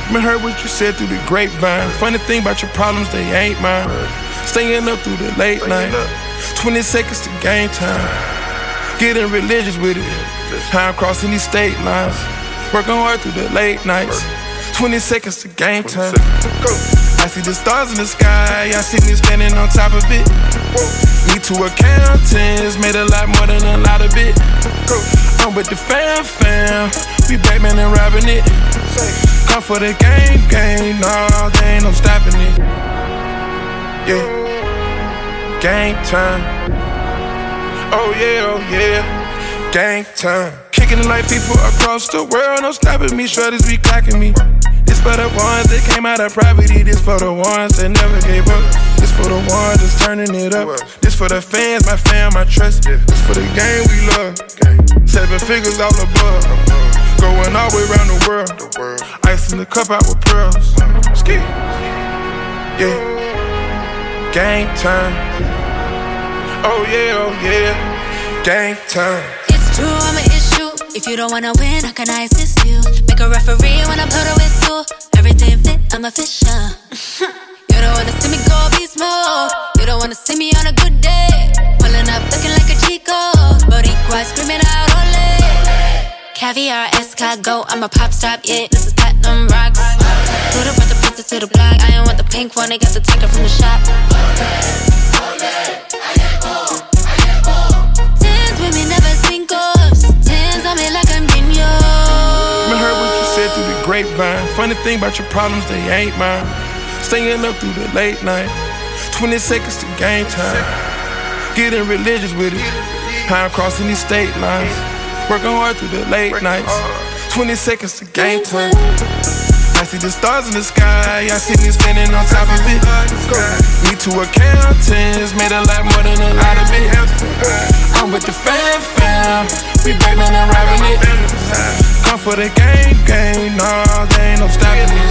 Me heard what you said through the grapevine. Funny thing about your problems, they ain't mine. Staying up through the late night. 20 seconds to game time. Getting religious with it. How I'm crossing these state lines. Working hard through the late nights. 20 seconds to game time. I see the stars in the sky. I see me standing on top of it. Me two accountants made a lot more than a lot of it. I'm with the fam. We Batman and robbing it. Come for the game. Nah, they ain't no stopping it. Yeah. Game time. Oh yeah. Gang time. Kicking it like people across the world. No stopping me, shorties be clocking me. This for the ones that came out of poverty. This for the ones that never gave up. This for the ones that's turning it up. This for the fans, my fam, my trust. This for the game we love. 7 figures all above. Going all the way around the world. Ice in the cup out with pearls. Ski. Yeah. Gang time. Oh yeah. Gang time. It's true, I'm an issue. If you don't wanna win, how can I assist you? Make a referee when I blow the whistle. Everything fit, I'm official. You don't wanna see me go beast mode. You don't wanna see me on a good day. Pulling up looking like a Chico. Boricua screaming out ole. Caviar, escargot, I'm a pop stop, yeah, this is platinum rocks. Put up with the princess to the block. I ain't want the pink one, they got the ticket from the shop. Tens with me, never singles. Tens on me like I'm Dino. Me heard what you said through the grapevine. Funny thing about your problems, they ain't mine. Staying up through the late night. 20 seconds to game time. Getting religious with it. How I'm crossing these state lines. Working hard through the late nights. 20 seconds to game time. I see the stars in the sky. I see me standing on top of it. Me two accountants made a lot more than a lot of it. I'm with the fam. We Batman and robbing it. Come for the game. Nah, there ain't no stopping it.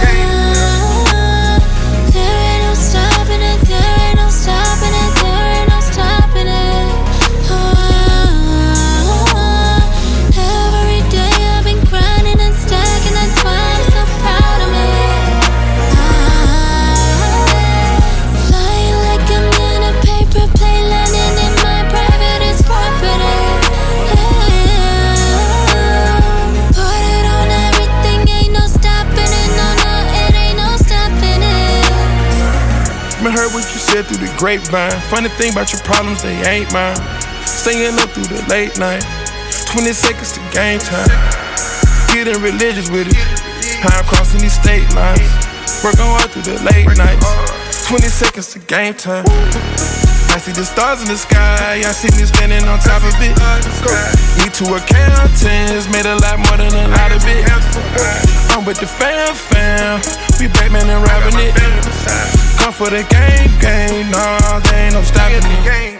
There ain't no stopping it. There ain't no stopping it. There ain't no stopping it. Every day I've been grinding and stacking. That's why I'm so proud of me. Flying like I'm in a paper plane, landing in my private property. Put it on everything, ain't no stopping it. No, it ain't no stopping it. Me heard what you said through the grapevine. Funny thing about your problems, they ain't mine. Staying up through the late night. 20 seconds to game time. Getting religious with it. How I'm crossing these state lines. Working hard through the late nights. 20 seconds to game time. I see the stars in the sky. I see me standing on top of it. Me two accountants made a lot more than a lot of it. I'm with the fam. We Batman and robbing it. Come for the game. Nah, there ain't no stopping it.